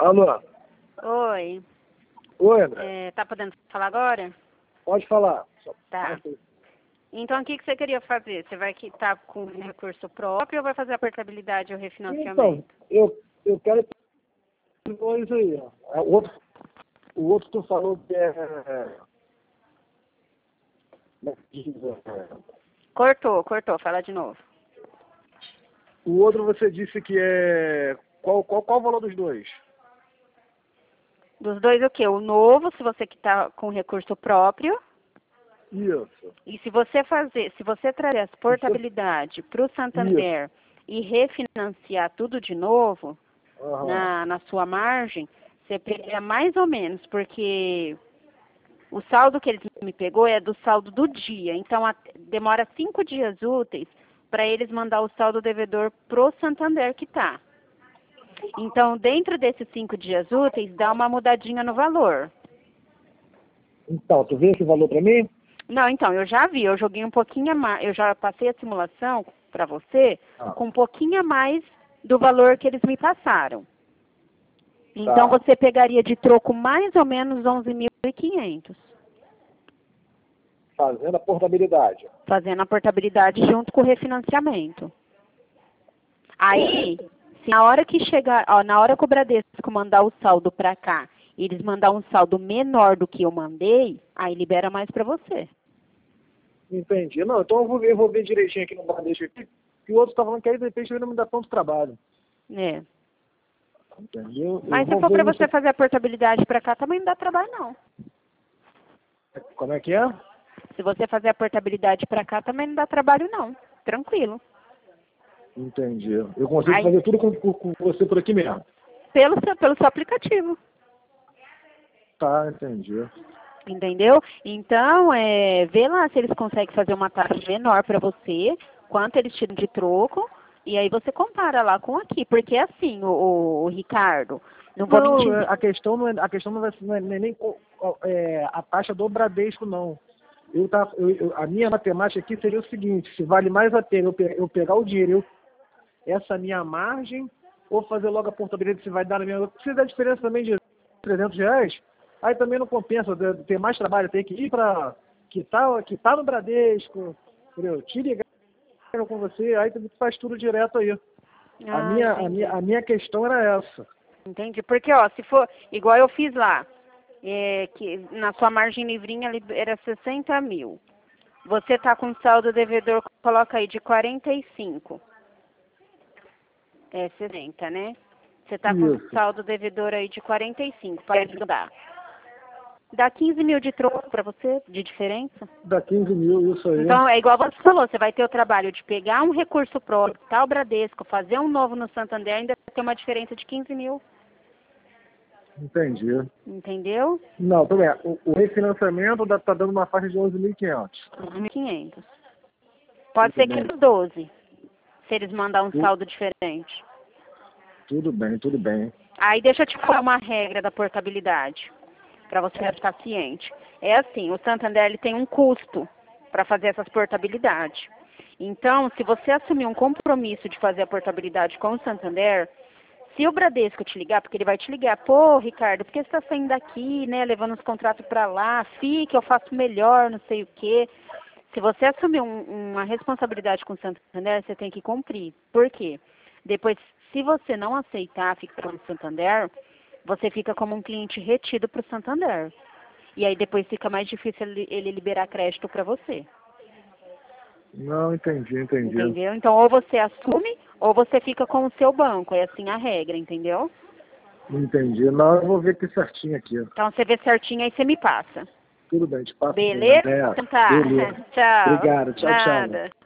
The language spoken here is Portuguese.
Alô? Oi. Oi, André. Tá podendo falar agora? Pode falar. Tá. Então, o que você queria fazer? Você vai quitar com recurso próprio ou vai fazer a portabilidade ou refinanciamento? Então, eu quero dois aí. Ó. O outro tu falou que é... Cortou. Fala de novo. O outro você disse que é... Qual o valor dos dois? Dos dois o quê? O novo, se você quitar com recurso próprio. Isso. E se você trazer as portabilidade para o Santander e refinanciar tudo de novo, na sua margem, você pega mais ou menos, porque o saldo que eles me pegou é do saldo do dia. Então, demora 5 dias úteis para eles mandar o saldo devedor pro Santander que tá. Então, dentro desses 5 dias úteis, dá uma mudadinha no valor. Então, tu vê esse valor para mim? Não, então, eu já vi, eu joguei um pouquinho a mais, eu já passei a simulação para você com um pouquinho a mais do valor que eles me passaram. Então, você pegaria de troco mais ou menos 11.500. Fazendo a portabilidade. Fazendo a portabilidade junto com o refinanciamento. Aí, se na hora que chegar, na hora que o Bradesco mandar o saldo para cá, e eles mandar um saldo menor do que eu mandei, aí libera mais para você. Entendi. Não, então eu vou ver direitinho aqui no Bradesco aqui, que o outro tá falando que aí de repente não me dá tanto trabalho. É. Entendeu? Mas se for para você fazer a portabilidade para cá, também não dá trabalho, não. Como é que é? Se você fazer a portabilidade para cá, também não dá trabalho, não. Tranquilo. Entendi. Eu consigo fazer tudo com você por aqui mesmo. Pelo seu aplicativo. Tá, entendi. Entendeu? Então, vê lá se eles conseguem fazer uma taxa menor para você, quanto eles tiram de troco, e aí você compara lá com aqui. Porque assim, o Ricardo, não vou mentir. A questão não é nem a taxa do Bradesco, não. A minha matemática aqui seria o seguinte: se vale mais a pena eu pegar o dinheiro, essa minha margem, ou fazer logo a portabilidade, se vai dar na minha... Se der diferença também de R$300, aí também não compensa ter mais trabalho, ter que ir para quitar no Bradesco, entendeu? Te ligar com você, aí tu faz tudo direto aí. A minha questão era essa. Entendi. Porque, se for igual eu fiz lá, que na sua margem livrinha era 60 mil. Você tá com saldo devedor, coloca aí de 45. 60, né? Você tá com saldo devedor aí de 45, para ajudar. Dá 15 mil de troco para você, de diferença? Dá 15 mil, isso aí. Então, é igual você falou, você vai ter o trabalho de pegar um recurso próprio, tal Bradesco, fazer um novo no Santander, ainda ter uma diferença de 15 mil. Entendi. Entendeu? Não, tudo bem. O refinanciamento tá dando uma faixa de 11.500. 11.500. Pode ser que 12, se eles mandar um saldo diferente. Tudo bem. Aí deixa eu te falar uma regra da portabilidade, para você ficar ciente. É assim, o Santander ele tem um custo para fazer essas portabilidades. Então, se você assumir um compromisso de fazer a portabilidade com o Santander, se o Bradesco te ligar, porque ele vai te ligar, pô, Ricardo, por que você está saindo daqui, né, levando os contratos para lá, fique, eu faço melhor, não sei o quê. Se você assumir uma responsabilidade com o Santander, você tem que cumprir. Por quê? Depois, se você não aceitar ficar com o Santander, você fica como um cliente retido para o Santander. E aí depois fica mais difícil ele liberar crédito para você. Não, entendi. Entendeu? Então, ou você assume, ou você fica com o seu banco. É assim a regra, entendeu? Entendi. Não, eu vou ver aqui certinho aqui. Então, você vê certinho, aí você me passa. Tudo bem, te passo. Beleza? Então tá. Beleza. Tchau. Obrigado. Tchau. Nada.